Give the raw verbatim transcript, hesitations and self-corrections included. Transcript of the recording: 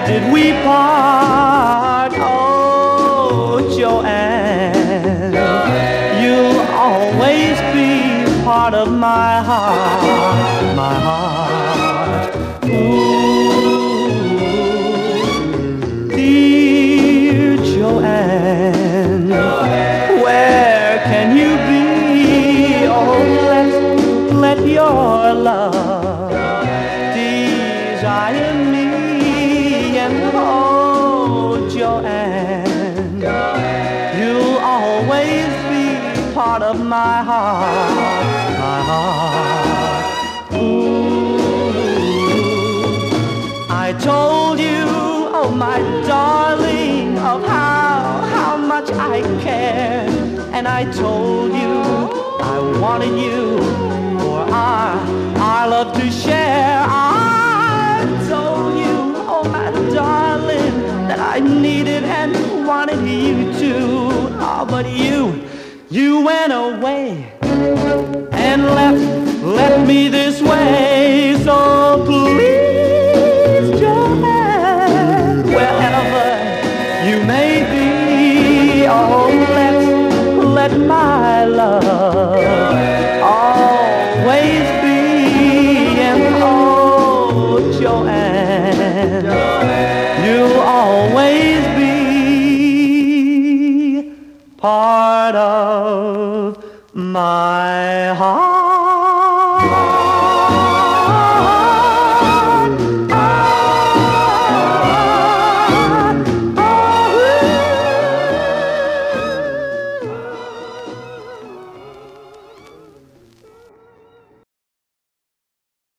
did we part? Oh, Joanne, you'll always be part of my heart, my heart. Ooh, dear Joanne, where can you be? Oh, let, let your love desire me. And oh, Joanne, you'll always be part of my heart, my heart. Ooh, I told you, oh my darling, of how, how much I care. And I told you I wanted you for our, our love to share. I told you, oh my darling, that I needed and wanted you to. Oh, but you, you went away and left, left me this way. So please, Joanne, wherever you may be, oh, let, let my love always be. And oh, Joanne, you'll always be part of my heart.